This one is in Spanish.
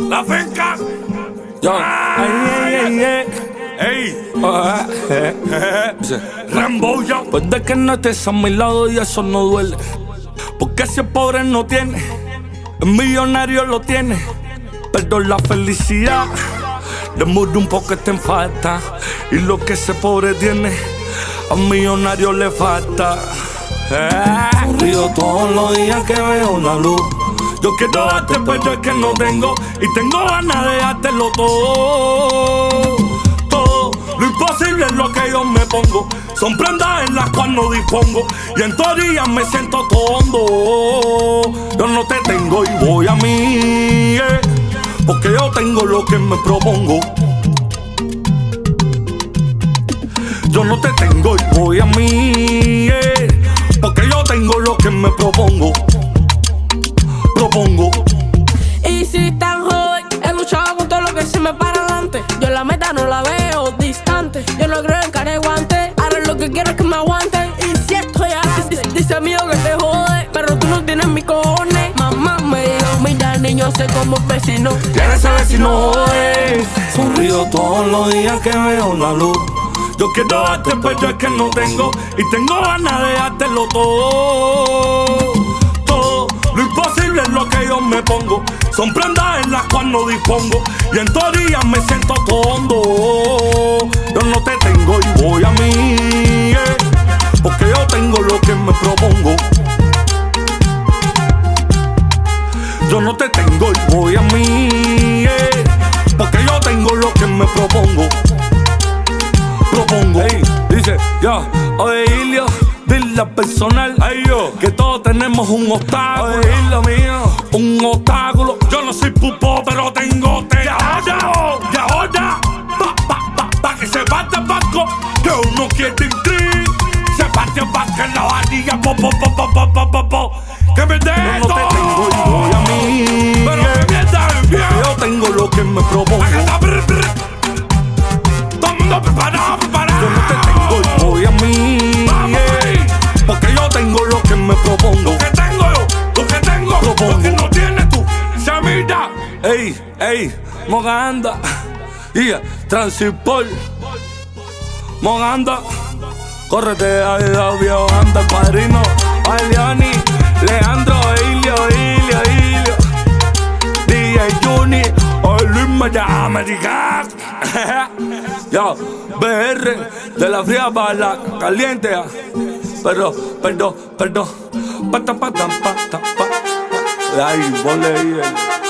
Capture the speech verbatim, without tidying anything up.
La finca. Yo. Ay, ay, ay, ey. Ah, eh, Ey. Rambo, yo. Pues de que no estés a mi lado y eso no duele. Porque si es pobre no tiene, el millonario lo tiene. Pero la felicidad de mundo un poco está en falta. Y lo que ese pobre tiene, a un millonario le falta. Eh. Sonrío todos los días que veo la luz. Yo quiero darte, pero es que no tengo. Y tengo ganas de dártelo todo. Todo. Lo imposible es lo que yo me pongo. Son prendas en las cuales no dispongo. Y en teoría me siento tondo. Yo no te tengo y voy a mí, yeah. Porque yo tengo lo que me propongo. Yo no te tengo y voy a mí, yeah. Porque yo tengo lo que me propongo. Propongo. Y si tan joven, he luchado con todo lo que se me para adelante. Yo la meta no la veo distante. Yo no creo en careguante. Ahora lo que quiero es que me aguanten. Y si estoy adelante, dice amigo que te jode, pero tú no tienes mis cojones. Mamá me dijo, mira niño, sé como un vecino. Quieres saber si no jodes. Sonrío todos los días que veo la luz. Yo quiero darte, pero es que no tengo. Y tengo ganas de dártelo todo. Todo. Lo imposible es lo que yo me pongo. Son prendas en las cuales no dispongo. Y en teoría me siento tondo. Yo no te tengo y voy a mí, yeah. Porque yo tengo lo que me propongo. Yo no te tengo y voy a mí, yeah. Porque yo tengo lo que me propongo. Propongo. Hey, dice, ya, oye Ilio, dile personal, ay yo, que todos tenemos un obstáculo. Oye, lo mío, un obstáculo. Yo no soy pupo, pero tengo te. Y ahora, y ahora, pa, pa, pa, pa, que se parte el banco, que uno quiere inscribir. Se parte el banco en la varilla, po, po, po, po, po, po, po, po. Que me dé. Yo no te tengo y voy a mí, pero yeah. Que mierda, yeah. Yo tengo lo que me propongo. Todo preparado, preparado. Yo no te tengo y voy a mí, yeah. Porque yo tengo lo que me propongo. Lo que tengo yo, lo que tengo, propongo. Lo que no tienes tú, se mira. Ey, ey, Moganda, yeah, Transipol, Moganda, córrete ahí, viejo, anda, padrino, ay, Leoni, Leandro, Ilio, Ilio, Ilio, D J Juni, ay, Luis Maya, Americano. Yo, B R, de la fría para la caliente, ya. Pero, perdón, perdón, pata, pata, pata, pata. Ay, ponle ahí.